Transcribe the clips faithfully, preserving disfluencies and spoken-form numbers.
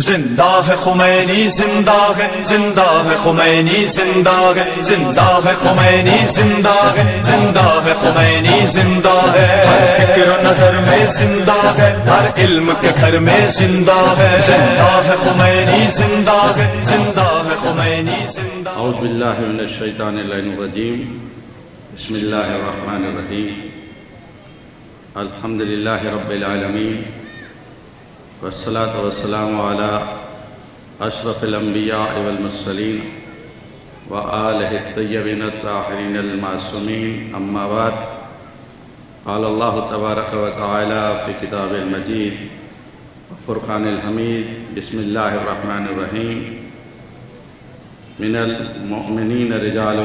زندہ ہے خمینی زندہ ہے زندہ ہے خمینی زندہ ہے زندہ ہے خمینی زندہ ہے زندہ ہے خمینی زندہ ہے ہر فکر و نظر میں زندہ ہے ہر علم کے گھر میں زندہ ہے زندہ ہے خمینی زندہ ہے زندہ ہے خمینی زندہ اعوذ باللہ من الشیطان اللعین الرجیم بسم اللہ الرحمن الرحیم الحمدللہ رب العالمین والصلاة والسلام علی اشرف الانبیاء والمرسلین وآلہ الطیبین الطاہرین المعصومین اما بعد قال اللہ تبارک و تعالی فی کتاب المجید فرقان الحمید بسم اللہ الرحمن الرحیم من المؤمنین رجال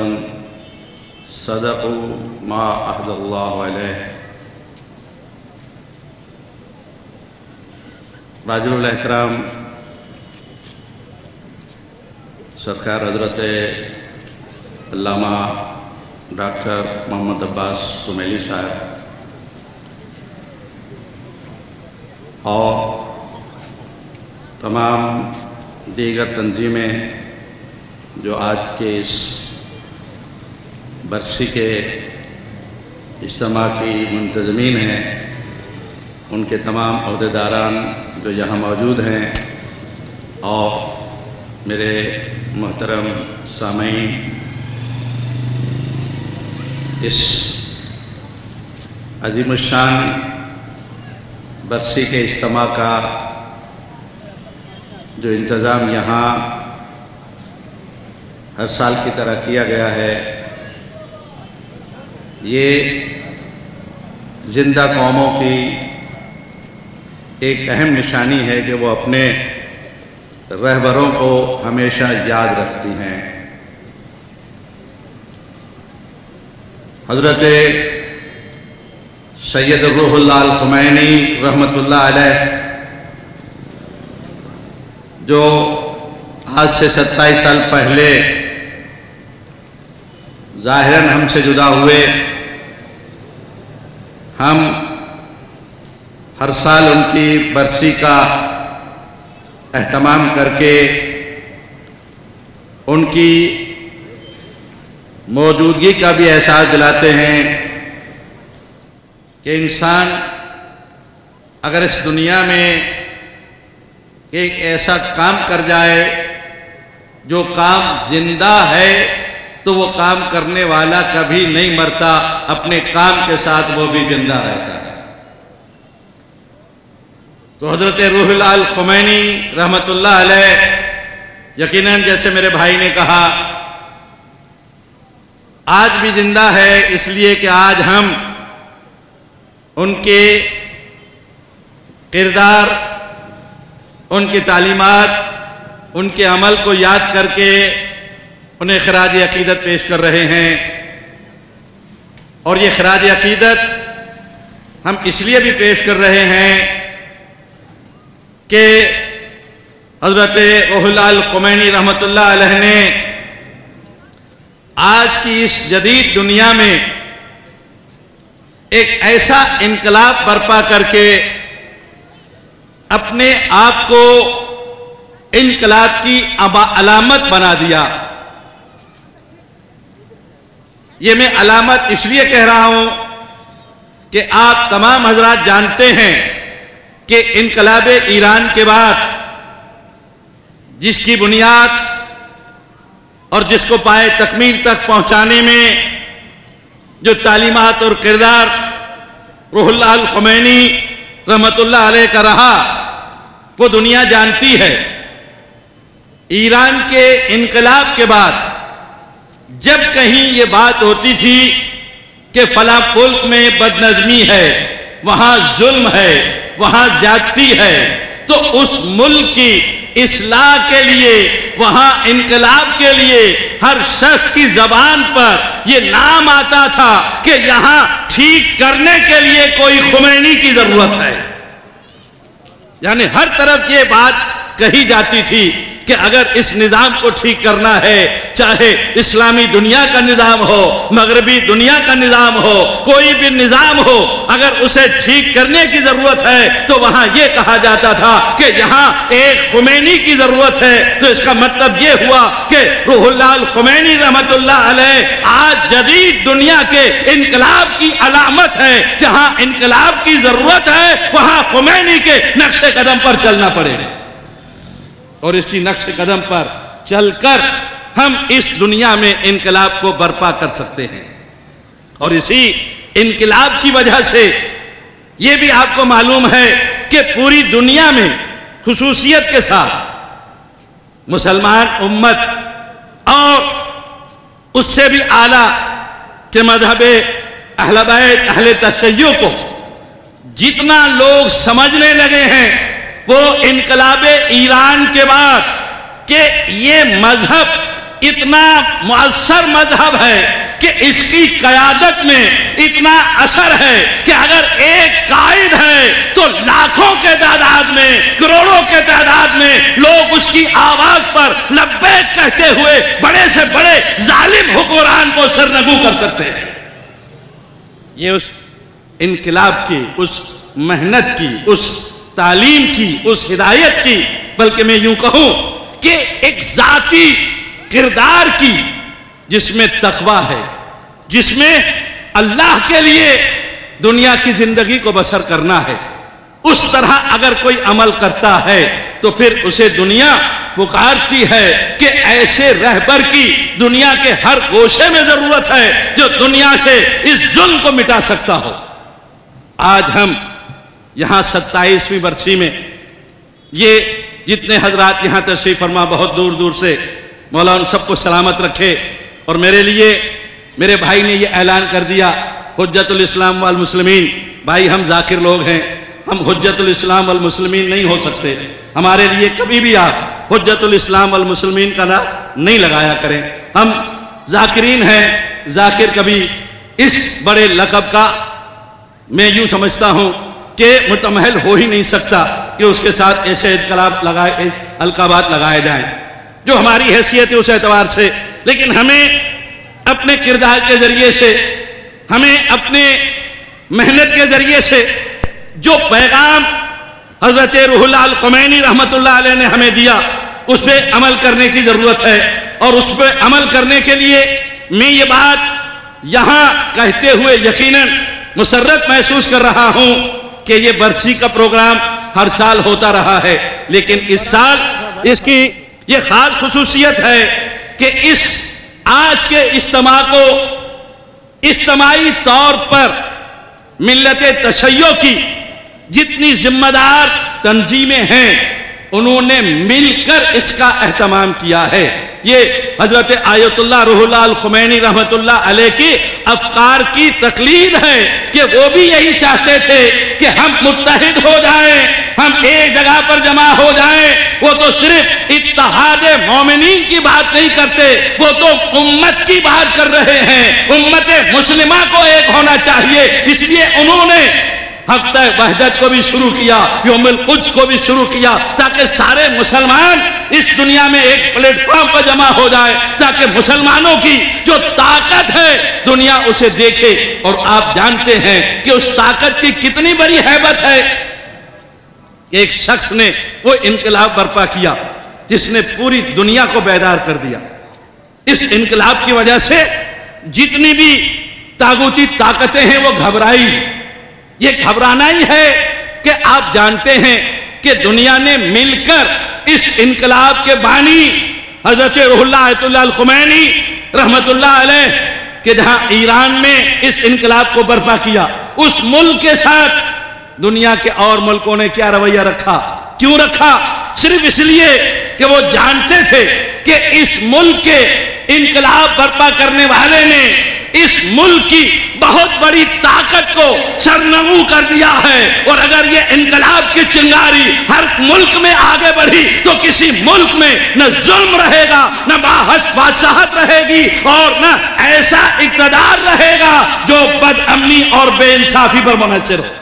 صدقوا ما عہد اللہ علیہ. واجب الاحترام سرکار حضرت علامہ ڈاکٹر محمد عباس کمیلی صاحب اور تمام دیگر تنظیمیں جو آج کے اس برسی کے اجتماع کی منتظمین ہیں، ان کے تمام عہدیداران جو یہاں موجود ہیں، اور میرے محترم سامعین، اس عظیم الشان برسی کے اجتماع کا جو انتظام یہاں ہر سال کی طرح کیا گیا ہے، یہ زندہ قوموں کی ایک اہم نشانی ہے کہ وہ اپنے رہبروں کو ہمیشہ یاد رکھتی ہیں. حضرت سید روح اللہ الخمینی رحمۃ اللہ علیہ جو آج سے ستائیس سال پہلے ظاہراً ہم سے جدا ہوئے، ہم ہر سال ان کی برسی کا اہتمام کر کے ان کی موجودگی کا بھی احساس دلاتے ہیں کہ انسان اگر اس دنیا میں ایک ایسا کام کر جائے جو کام زندہ ہے تو وہ کام کرنے والا کبھی نہیں مرتا، اپنے کام کے ساتھ وہ بھی زندہ رہتا ہے. تو حضرت روح اللہ الخمینی رحمۃ اللہ علیہ یقیناً جیسے میرے بھائی نے کہا آج بھی زندہ ہے، اس لیے کہ آج ہم ان کے کردار، ان کی تعلیمات، ان کے عمل کو یاد کر کے انہیں خراج عقیدت پیش کر رہے ہیں. اور یہ خراج عقیدت ہم اس لیے بھی پیش کر رہے ہیں کہ حضرت روح اللہ الخمینی رحمۃ اللہ علیہ نے آج کی اس جدید دنیا میں ایک ایسا انقلاب برپا کر کے اپنے آپ کو انقلاب کی علامت بنا دیا. یہ میں علامت اس لیے کہہ رہا ہوں کہ آپ تمام حضرات جانتے ہیں کہ انقلاب ایران کے بعد جس کی بنیاد اور جس کو پائے تکمیل تک پہنچانے میں جو تعلیمات اور کردار روح اللہ الخمینی رحمۃ اللہ علیہ کا رہا وہ دنیا جانتی ہے. ایران کے انقلاب کے بعد جب کہیں یہ بات ہوتی تھی کہ فلاں ملک میں بدنظمی ہے، وہاں ظلم ہے، وہاں زیادتی ہے، تو اس ملک کی اصلاح کے لیے، وہاں انقلاب کے لیے ہر شخص کی زبان پر یہ نام آتا تھا کہ یہاں ٹھیک کرنے کے لیے کوئی خمینی کی ضرورت ہے. یعنی ہر طرف یہ بات کہی جاتی تھی کہ اگر اس نظام کو ٹھیک کرنا ہے، چاہے اسلامی دنیا کا نظام ہو، مغربی دنیا کا نظام ہو، کوئی بھی نظام ہو، اگر اسے ٹھیک کرنے کی ضرورت ہے تو وہاں یہ کہا جاتا تھا کہ یہاں ایک خمینی کی ضرورت ہے، تو اس کا مطلب یہ ہوا کہ روح اللہ الخمینی رحمت اللہ علیہ آج جدید دنیا کے انقلاب کی علامت ہے۔ جہاں انقلاب کی ضرورت ہے وہاں خمینی کے نقش قدم پر چلنا پڑے گا، اور اسی نقش قدم پر چل کر ہم اس دنیا میں انقلاب کو برپا کر سکتے ہیں۔ اور اسی انقلاب کی وجہ سے یہ بھی آپ کو معلوم ہے کہ پوری دنیا میں خصوصیت کے ساتھ مسلمان امت اور اس سے بھی اعلیٰ کہ مذہب اہل بیت اہل تشیع کو جتنا لوگ سمجھنے لگے ہیں وہ انقلاب ایران کے بعد کہ یہ مذہب اتنا مؤثر مذہب ہے کہ اس کی قیادت میں اتنا اثر ہے کہ اگر ایک قائد ہے تو لاکھوں کے تعداد میں، کروڑوں کے تعداد میں لوگ اس کی آواز پر لبیک کہتے ہوئے بڑے سے بڑے ظالم حکمران کو سرنگو کر سکتے ہیں۔ یہ اس انقلاب کی، اس محنت کی، اس تعلیم کی، اس ہدایت کی، بلکہ میں یوں کہوں کہ ایک ذاتی کردار کی، جس میں تقویٰ ہے، جس میں اللہ کے لیے دنیا کی زندگی کو بسر کرنا ہے، اس طرح اگر کوئی عمل کرتا ہے تو پھر اسے دنیا پکارتی ہے کہ ایسے رہبر کی دنیا کے ہر گوشے میں ضرورت ہے جو دنیا سے اس ظلم کو مٹا سکتا ہو۔ آج ہم یہاں ستائیسویں برسی میں یہ جتنے حضرات یہاں تشریف فرما بہت دور دور سے، مولا ان سب کو سلامت رکھے، اور میرے لیے میرے بھائی نے یہ اعلان کر دیا، حجت الاسلام والمسلمین، بھائی ہم ذاکر لوگ ہیں، ہم حجت الاسلام والمسلمین نہیں ہو سکتے، ہمارے لیے کبھی بھی آپ حجت الاسلام والمسلمین کا نام نہیں لگایا کریں، ہم ذاکرین ہیں، ذاکر کبھی اس بڑے لقب کا میں یوں سمجھتا ہوں کہ متمحل ہو ہی نہیں سکتا کہ اس کے ساتھ ایسے انقلاب لگائے القابات لگائے جائیں جو ہماری حیثیت ہے اس اعتبار سے، لیکن ہمیں اپنے کردار کے ذریعے سے، ہمیں اپنے محنت کے ذریعے سے جو پیغام حضرت روح اللہ الخمینی رحمت اللہ علیہ نے ہمیں دیا اس پہ عمل کرنے کی ضرورت ہے، اور اس پہ عمل کرنے کے لیے میں یہ بات یہاں کہتے ہوئے یقیناً مسرت محسوس کر رہا ہوں کہ یہ برسی کا پروگرام ہر سال ہوتا رہا ہے، لیکن اس سال اس کی یہ خاص خصوصیت ہے کہ اس آج کے اجتماع کو اجتماعی طور پر ملت تشیع کی جتنی ذمہ دار تنظیمیں ہیں انہوں نے مل کر اس کا اہتمام کیا ہے۔ یہ حضرت آیت اللہ روح اللہ الخمینی رحمت اللہ علیہ کی افکار کی تقلید ہے کہ وہ بھی یہی چاہتے تھے کہ ہم متحد ہو جائیں، ہم ایک جگہ پر جمع ہو جائیں۔ وہ تو صرف اتحاد مومنین کی بات نہیں کرتے، وہ تو امت کی بات کر رہے ہیں، امت مسلمہ کو ایک ہونا چاہیے، اس لیے انہوں نے ہفتہ وحدت کو بھی شروع کیا، یوم القدس کو بھی شروع کیا، تاکہ سارے مسلمان اس دنیا میں ایک پلیٹ فارم پر جمع ہو جائے، تاکہ مسلمانوں کی جو طاقت ہے دنیا اسے دیکھے۔ اور آپ جانتے ہیں کہ اس طاقت کی کتنی بڑی ہیبت ہے کہ ایک شخص نے وہ انقلاب برپا کیا جس نے پوری دنیا کو بیدار کر دیا۔ اس انقلاب کی وجہ سے جتنی بھی طاغوتی طاقتیں ہیں وہ گھبرائی۔ یہ گھبرانا ہی ہے کہ آپ جانتے ہیں کہ دنیا نے مل کر اس انقلاب کے بانی حضرت روح اللہ آیت اللہ الخمینی رحمت اللہ علیہ کہ جہاں ایران میں اس انقلاب کو برپا کیا، اس ملک کے ساتھ دنیا کے اور ملکوں نے کیا رویہ رکھا؟ کیوں رکھا؟ صرف اس لیے کہ وہ جانتے تھے کہ اس ملک کے انقلاب برپا کرنے والے نے اس ملک کی بہت بڑی طاقت کو سرنگو کر دیا ہے، اور اگر یہ انقلاب کی چنگاری ہر ملک میں آگے بڑھی تو کسی ملک میں نہ ظلم رہے گا، نہ باحث بادشاہت رہے گی، اور نہ ایسا اقتدار رہے گا جو بد امنی اور بے انصافی پر منحصر ہو۔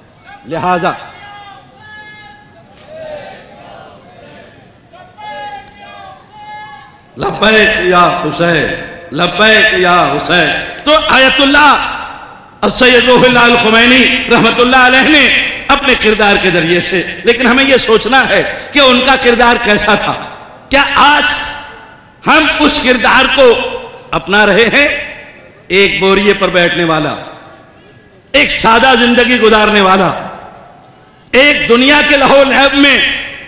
لہذا لبیک یا حسین، لبیک یا حسین۔ تو آیت اللہ السید روح اللہ الخمینی رحمت اللہ علیہ نے اپنے کردار کے ذریعے سے، لیکن ہمیں یہ سوچنا ہے کہ ان کا کردار کیسا تھا۔ کیا آج ہم اس کردار کو اپنا رہے ہیں؟ ایک بوریے پر بیٹھنے والا، ایک سادہ زندگی گزارنے والا، ایک دنیا کے لہو لعب میں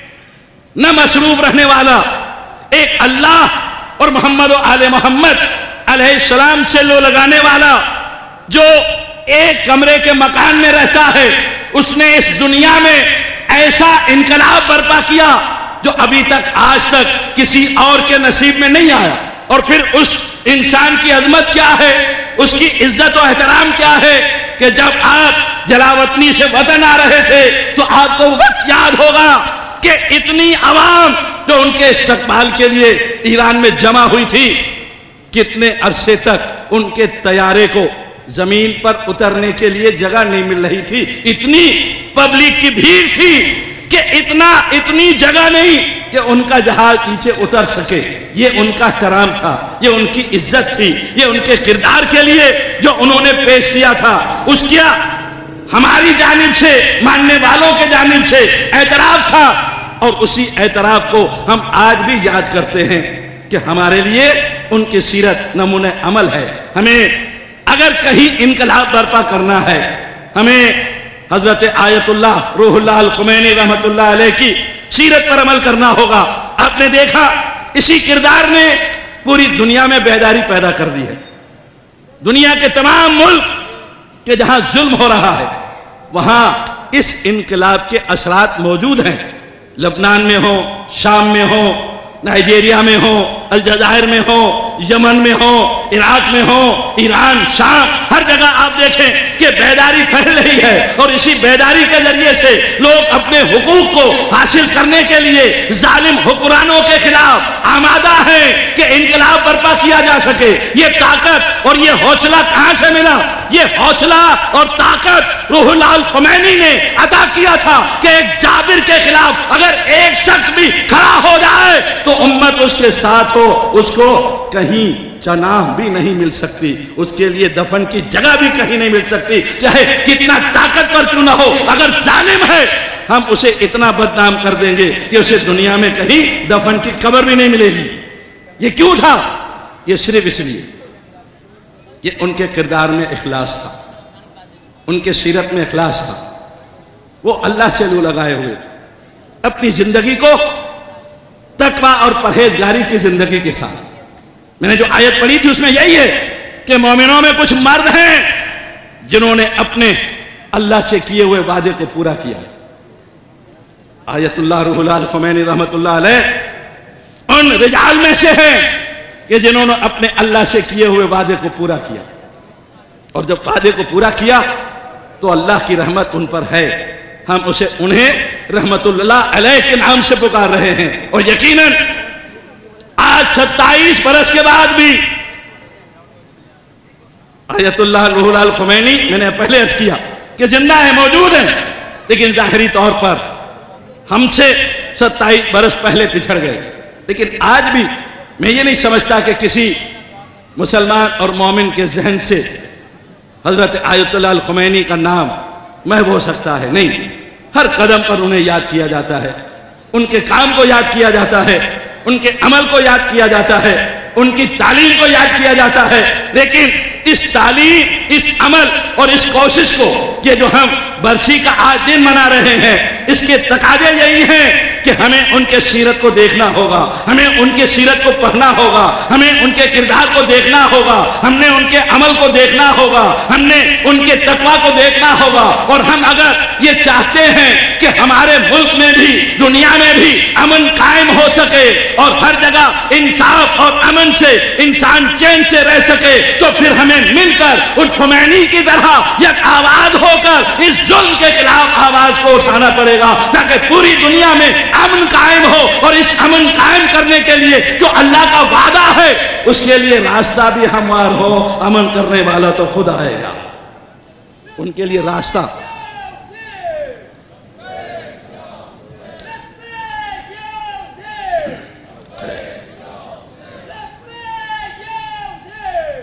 نہ مصروف رہنے والا، ایک اللہ اور محمد و آل محمد علیہ السلام سے لو لگانے والا، جو ایک کمرے کے مکان میں رہتا ہے، اس نے اس دنیا میں ایسا انقلاب برپا کیا جو ابھی تک آج تک کسی اور کے نصیب میں نہیں آیا۔ اور پھر اس انسان کی عظمت کیا ہے، اس کی عزت و احترام کیا ہے کہ جب آپ جلاوطنی سے وطن آ رہے تھے تو آپ کو وقت یاد ہوگا کہ اتنی عوام جو ان کے استقبال کے لیے ایران میں جمع ہوئی تھی، کتنے عرصے تک ان کے طیارے کو زمین پر اترنے کے لیے جگہ نہیں مل رہی تھی۔ اتنی پبلک کی بھیڑ تھی کہ اتنا اتنی جگہ نہیں کہ ان کا جہاز نیچے اتر سکے۔ یہ ان کا احترام تھا، یہ ان کی عزت تھی، یہ ان کے کردار کے لیے جو انہوں نے پیش کیا تھا، اس کیا ہماری جانب سے، ماننے والوں کے جانب سے اعتراف تھا۔ اور اسی اعتراف کو ہم آج بھی یاد کرتے ہیں کہ ہمارے لیے ان کی سیرت نمونہ عمل ہے۔ ہمیں اگر کہیں انقلاب برپا کرنا ہے، ہمیں حضرت آیت اللہ روح اللہ الخمینی رحمت اللہ علیہ کی سیرت پر عمل کرنا ہوگا۔ آپ نے دیکھا اسی کردار نے پوری دنیا میں بیداری پیدا کر دی ہے۔ دنیا کے تمام ملک کہ جہاں ظلم ہو رہا ہے وہاں اس انقلاب کے اثرات موجود ہیں۔ لبنان میں ہو، شام میں ہو، نائجیریا میں ہو، الجزائر میں ہو، یمن میں ہو، عراق میں ہو، ایران، شام، ہر جگہ آپ دیکھیں کہ بیداری پھیل رہی ہے۔ اور اسی بیداری کے ذریعے سے لوگ اپنے حقوق کو حاصل کرنے کے لیے ظالم حکمرانوں کے خلاف آمادہ ہیں کہ انقلاب برپا کیا جا سکے۔ یہ طاقت اور یہ حوصلہ کہاں سے ملا؟ یہ حوصلہ اور طاقت روح اللہ الخمینی نے عطا کیا تھا کہ ایک جابر کے خلاف اگر ایک شخص بھی کھڑا ہو جائے تو امت اس کے ساتھ ہو، اس کو کہیں چناح بھی نہیں مل سکتی، اس کے لیے دفن کی جگہ بھی کہیں نہیں مل سکتی، چاہے کتنا طاقتور کیوں نہ ہو۔ اگر ظالم ہے ہم اسے اتنا بدنام کر دیں گے کہ اسے دنیا میں کہیں دفن کی قبر بھی نہیں ملے گی۔ یہ کیوں تھا؟ یہ صرف اس لیے یہ ان کے کردار میں اخلاص تھا، ان کے سیرت میں اخلاص تھا۔ وہ اللہ سے لو لگائے ہوئے اپنی زندگی کو تقویٰ اور پرہیزگاری کی زندگی کے ساتھ، میں نے جو آیت پڑھی تھی اس میں یہی ہے کہ مومنوں میں کچھ مرد ہیں جنہوں نے اپنے اللہ سے کیے ہوئے وعدے کو پورا کیا۔ آیت اللہ روح اللہ الخمینی رحمت اللہ علیہ ان رجال میں سے ہیں کہ جنہوں نے اپنے اللہ سے کیے ہوئے وعدے کو پورا کیا، اور جب وعدے کو پورا کیا تو اللہ کی رحمت ان پر ہے۔ ہم اسے انہیں رحمت اللہ علیہ کے نام سے پکار رہے ہیں، اور یقیناً آج ستائیس برس کے بعد بھی آیت اللہ روح اللہ الخمینی، میں نے پہلے عرض کیا کہ زندہ ہے، موجود ہیں، لیکن ظاہری طور پر ہم سے ستائیس برس پہلے پچھڑ گئے۔ لیکن آج بھی میں یہ نہیں سمجھتا کہ کسی مسلمان اور مومن کے ذہن سے حضرت آیت اللہ الخمینی کا نام محو ہو سکتا ہے، نہیں۔ ہر قدم پر انہیں یاد کیا جاتا ہے، ان کے کام کو یاد کیا جاتا ہے، ان کے عمل کو یاد کیا جاتا ہے، ان کی تعلیم کو یاد کیا جاتا ہے۔ لیکن اس تعلیم، اس عمل اور اس کوشش کو، یہ جو ہم برسی کا آج دن منا رہے ہیں، اس کے تقاضے یہی ہیں کہ ہمیں ان کے سیرت کو دیکھنا ہوگا، ہمیں ان کے سیرت کو پڑھنا ہوگا، ہمیں ان کے کردار کو دیکھنا ہوگا، ہم نے ان کے عمل کو دیکھنا ہوگا، ہم نے ان کے تقویٰ کو دیکھنا ہوگا۔ اور ہم اگر یہ چاہتے ہیں کہ ہمارے ملک میں بھی، دنیا میں بھی امن قائم ہو سکے اور ہر جگہ انصاف اور امن سے انسان چین سے رہ سکے، تو پھر ہمیں مل کر ان خمینی کی طرح یک آواز ہو کر اس ظلم کے خلاف آواز کو اٹھانا پڑے گا، تاکہ پوری دنیا میں امن قائم ہو۔ اور اس امن قائم کرنے کے لیے جو اللہ کا وعدہ ہے اس کے لیے راستہ بھی ہموار ہو۔ امن کرنے والا تو خود آئے گا، ان کے لیے راستہ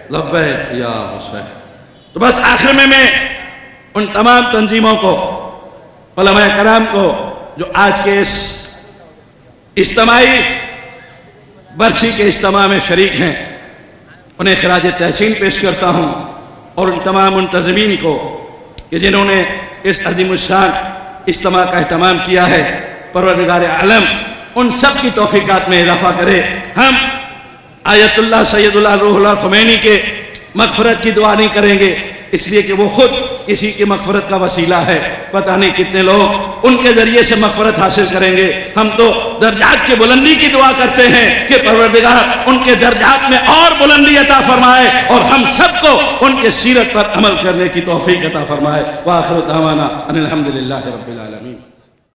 لبیک یا حسین۔ تو بس آخر میں میں ان تمام تنظیموں کو، علماء کرام کو جو آج کے اس اجتماعی برسی کے اجتماع میں شریک ہیں، انہیں خراج تحسین پیش کرتا ہوں، اور ان تمام منتظمین کو کہ جنہوں نے اس عظیم الشان اجتماع کا اہتمام کیا ہے، پروردگار عالم ان سب کی توفیقات میں اضافہ کرے۔ ہم آیت اللہ سید اللہ روح اللہ خمینی کے مغفرت کی دعا نہیں کریں گے، اس لیے کہ وہ خود کسی کی مغفرت کا وسیلہ ہے، پتہ نہیں کتنے لوگ ان کے ذریعے سے مغفرت حاصل کریں گے۔ ہم تو درجات کی بلندی کی دعا کرتے ہیں کہ پروردگار ان کے درجات میں اور بلندی عطا فرمائے، اور ہم سب کو ان کے سیرت پر عمل کرنے کی توفیق عطا فرمائے۔ وآخر دعوانا ان الحمدللہ رب العالمین۔